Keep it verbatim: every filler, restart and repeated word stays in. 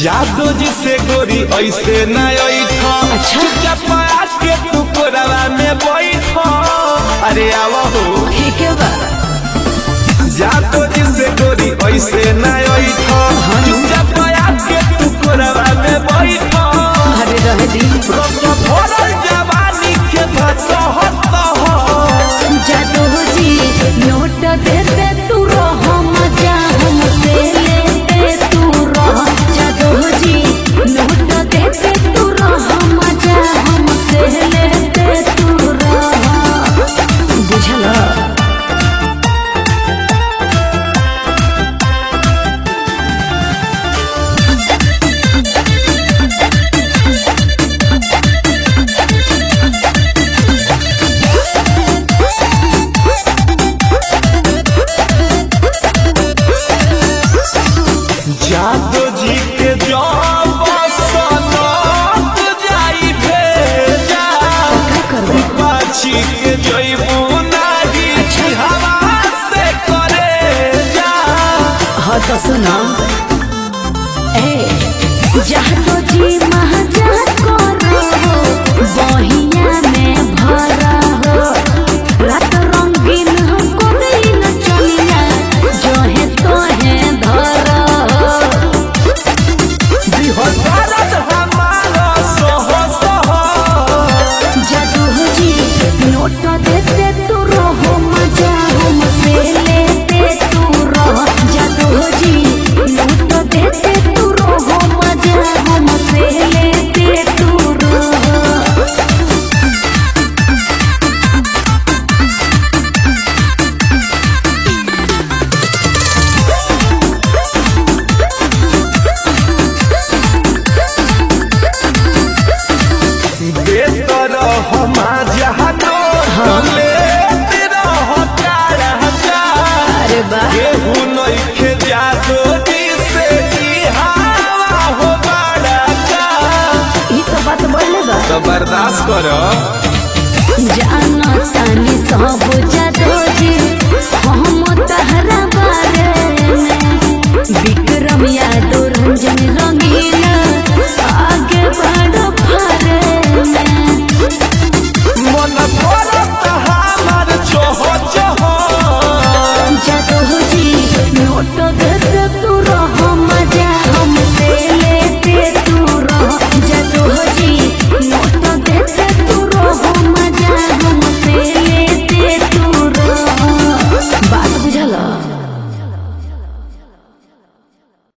जादू जी से गोरी ऐसे न अच्छा। चुपचाप के तू कोरवा में बैठ। अरे आवा हो ठीक है बा जादू जी से गोरी ऐसे न चुपचाप के तू कोरवा में बैठ। अरे रह दी भरल जवानी के जादू जी नोट दे दे तू रह मजा हमसे लेते तू रह। जादू जी नोट दे दे तू रह मजा हमसे लेते तू रह। बुझला जादू जी के जब सनक जाई भेजा पाछी के जइबू नाही हवा से करे जा। हाँ तो सुना ए जादू जी महाजा करो बहिया में भरा हो रात रंगीन हमको दिन चलिया जो है तो है धरा बिहरत हमारा सह सह जादू जी नोट देते तू रहो मजा हमसे लेते तू रहो। जादू जी नोट देते तू रहो मजा हमसे लेते तू रहो। बेतर हमा जहानो लेते रह तारा जा। अरे बा केहू नइखे जादू जी से ई हवा हो बड़ा का। ये तो बात बोले बा तो बर्दाश्त करो।